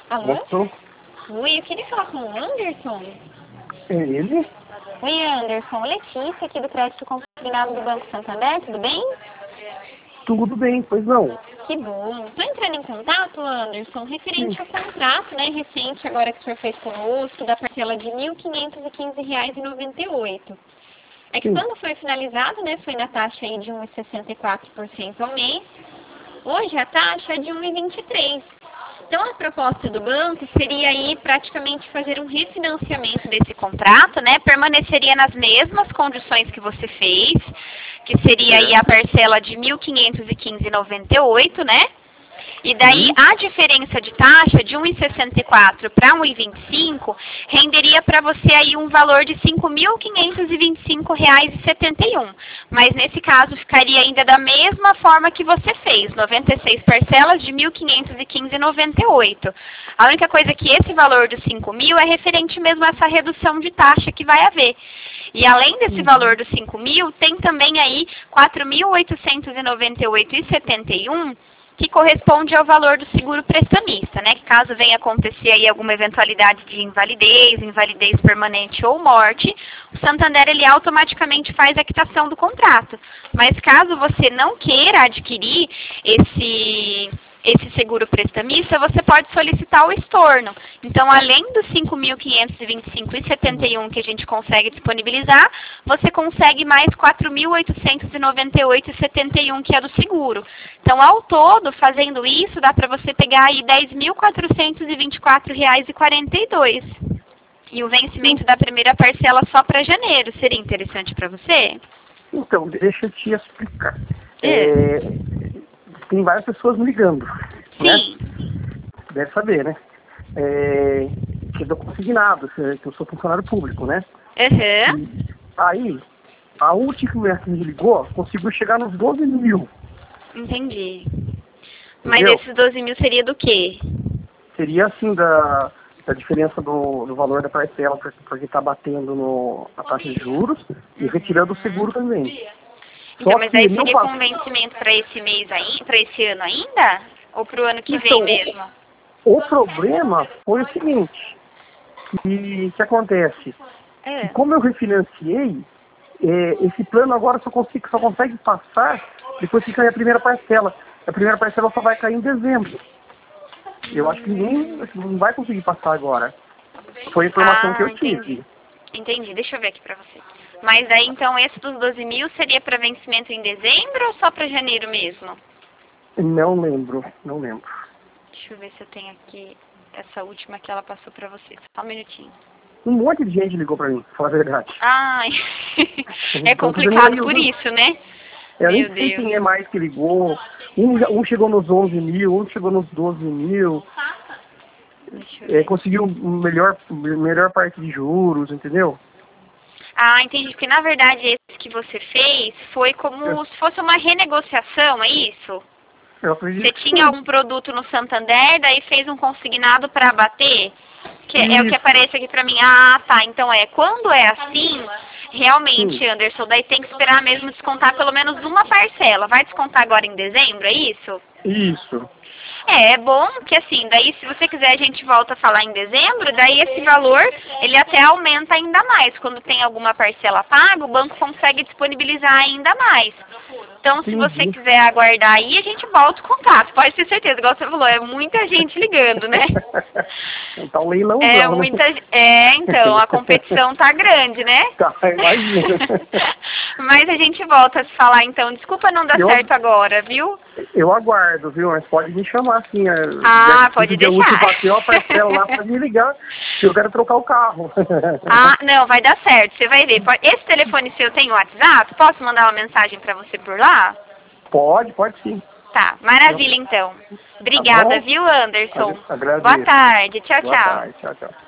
Alô? Moço, Oi, eu queria falar com o Anderson. é ele? Oi, Anderson. Letícia, aqui do Crédito Consignado do Banco Santander, tudo bem? Tudo bem, pois não. Que bom. Estou entrando em contato, Anderson, Sim, referente ao contrato, né, recente agora que o senhor fez conosco, da parcela de R$ 1.515,98. É que sim. quando foi finalizado, né, foi na taxa aí de 1,64% ao mês. Hoje a taxa é de 1,23%. Então a proposta do banco seria aí praticamente fazer um refinanciamento desse contrato, né? Permaneceria nas mesmas condições que você fez, que seria aí a Certo. parcela de 1.515,98, né? E daí Sim. a diferença de taxa de 1,64 para 1,25 renderia para você aí um valor de R$ 5.525,71. Mas nesse caso ficaria ainda da mesma forma que você fez, 96 parcelas de 1.515,98. A única coisa é que esse valor dos 5.000 é referente mesmo a essa redução de taxa que vai haver. E além desse valor dos 5.000, tem também aí 4.898,71 que corresponde ao valor do seguro prestamista, né? Que caso venha acontecer aí alguma eventualidade de invalidez permanente ou morte, o Santander ele automaticamente faz a quitação do contrato. Mas caso você não queira adquirir esse seguro prestamista, você pode solicitar o estorno. Então, além dos 5.525,71 que a gente consegue disponibilizar, você consegue mais 4.898,71 que é do seguro. Então, ao todo, fazendo isso, dá para você pegar aí R$ 10.424,42. E o vencimento da primeira parcela só para janeiro. Seria interessante para você? Então, deixa eu te explicar. Tem várias pessoas me ligando, né? Sim. Deve saber, né? Que eu dou consignado, que eu sou funcionário público, né? Uhum. E aí, a última que me ligou conseguiu chegar nos 12 mil, Entendi. Mas entendeu? esses 12.000 seria do quê? Seria assim da diferença do valor da parcela, porque está batendo na taxa de juros e retirando o seguro também. Então, Só mas que aí não seria faz. com vencimento para esse mês aí, para esse ano ainda? Ou para o ano que vem Então, mesmo? o problema foi o seguinte, que acontece? Que É. como eu refinanciei, esse plano agora só consegue passar depois que cair a primeira parcela. A primeira parcela só vai cair em dezembro. Eu acho que ninguém não vai conseguir passar agora. Foi a informação que Ah, eu tive. entendi. Entendi. Deixa eu ver aqui para você. Mas aí, então, esse dos 12.000 seria para vencimento em dezembro ou só para janeiro mesmo? Não lembro, não lembro. Deixa eu ver se eu tenho aqui essa última que ela passou para você. Só um minutinho. Um monte de gente ligou pra mim, pra falar a verdade. Ai, é Então, quer dizer, não é complicado eu, por não. isso, né? Eu nem Meu sei Deus. quem é mais que ligou. Um chegou nos 11 mil, um chegou nos 12 mil. Deixa eu ver. Conseguiu melhor parte de juros, entendeu? Ah, entendi. Porque, na verdade, esse que você fez foi Eu, como se fosse uma renegociação, é isso? eu Você acredito que tinha sim. algum produto no Santander, daí fez um consignado para abater? Que é o que Isso, aparece aqui para mim. Ah, tá. Então quando é assim, sim, realmente, Anderson, daí tem que esperar mesmo descontar pelo menos uma parcela. Vai descontar agora em dezembro, é isso? isso. É bom que assim, daí se você quiser a gente volta a falar em dezembro, daí esse valor, ele até aumenta ainda mais. Quando tem alguma parcela paga, o banco consegue disponibilizar ainda mais. Então, se você Entendi. quiser aguardar aí, a gente volta o contato. Pode ter certeza, igual você falou, é muita gente ligando, né? Tá um leilãozão, né? Então, a competição tá grande, né? Tá, imagina. Mas a gente volta a se falar então. Desculpa não dar Eu, certo agora, viu? eu aguardo, viu? Mas pode me chamar assim. Já Ah, que pode dia útil deixar. bateu a parcela lá, pode me ligar, que eu quero trocar o carro. Ah, não, vai dar certo, você vai ver. Esse telefone seu tem WhatsApp? Posso mandar uma mensagem pra você por lá? Pode sim. Tá, maravilha então. Tá Obrigada, bom? viu, Anderson? Boa Agradeço. tarde, tchau, Boa tchau. tarde. Tchau, tchau.